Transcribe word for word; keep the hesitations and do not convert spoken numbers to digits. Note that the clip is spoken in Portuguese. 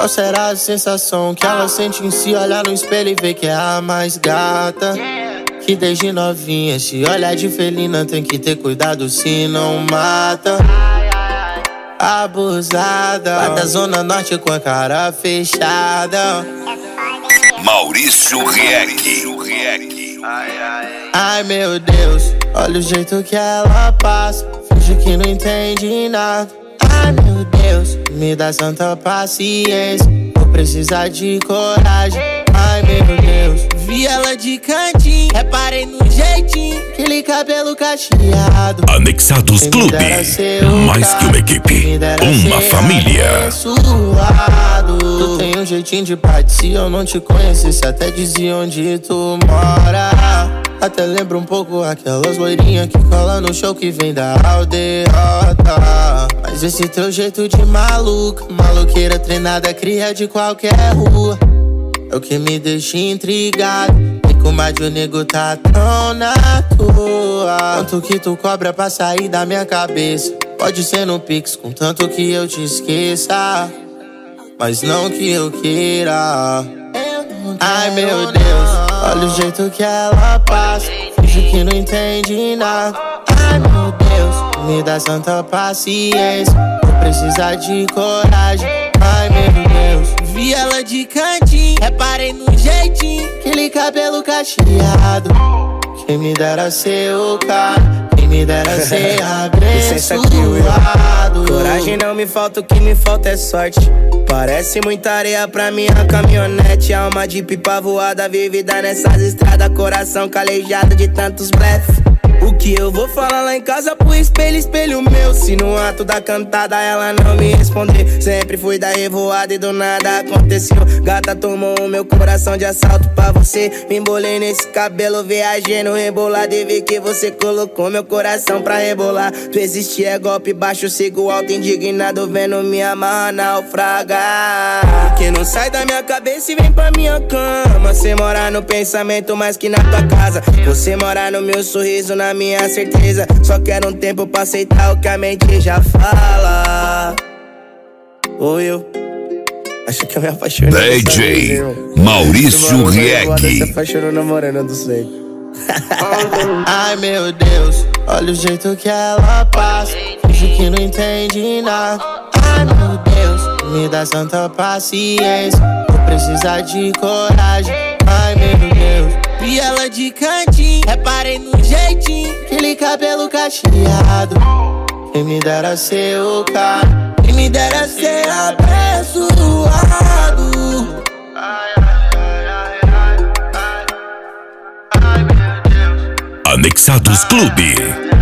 Qual será a sensação que ela sente em se olhar no espelho e ver que é a mais gata? Que desde novinha se olha de felina, tem que ter cuidado se não mata. Abusada, lá da zona norte com a cara fechada. Maurício Rieck. Ai meu Deus, olha o jeito que ela passa, finge que não entende nada. Ai meu Deus, me dá santa paciência, vou precisar de coragem. Ai meu Deus, vi ela de cantinho, reparei no jeitinho, aquele cabelo cacheado. Anexados Clube, mais que uma equipe, uma família. Tu tem um jeitinho de pai, se eu não te conhecesse até dizia onde tu mora. Até lembro um pouco aquelas loirinhas que colam no show que vem da aldeota. Mas esse teu jeito de maluca, maloqueira treinada, cria de qualquer rua, é o que me deixa intrigado. E como a de o nego tá tão na tua. Quanto que tu cobra pra sair da minha cabeça? Pode ser no Pix, contanto que eu te esqueça, mas não que eu queira. Ai meu Deus, olha o jeito que ela passa, finge que não entende nada. Ai meu Deus, me dá santa paciência, vou precisar de coragem. Ai meu Deus, vi ela de cantinho, reparei no jeitinho, aquele cabelo cacheado. Quem me dera ser o cara, quem me dera ser abençoado. Coragem não me falta, o que me falta é sorte. Parece muita areia pra minha caminhonete, alma de pipa voada, vivida nessas estradas, coração calejado de tantos blefs. O que eu vou falar lá em casa pro espelho, espelho meu? Se no ato da cantada ela não me responder, sempre fui da revoada e do nada aconteceu. Gata tomou o meu coração de assalto pra você. Me embolei nesse cabelo, viajei no rebolado e vi que você colocou meu coração pra rebolar. Tu existe é golpe baixo, sigo alto indignado, vendo minha amarra naufragar. Que não sai da minha cabeça e vem pra minha cama. Você mora no pensamento mais que na tua casa. Você mora no meu sorriso, na minha certeza. Só quero um tempo pra aceitar o que a mente já fala. Ou eu acho que eu me apaixonei. D J Maurício Rieck. Se apaixonou na morena do sonho. Ai meu Deus, olha o jeito que ela passa, finge que não entende nada. Ai meu Deus, me dá santa paciência, vou precisar de coragem. Ai meu Deus, vi ela de cantinho, reparei no jeitinho, aquele cabelo cacheado. Quem me dera ser o cara, quem me dera ser abençoado. Anexados Clube.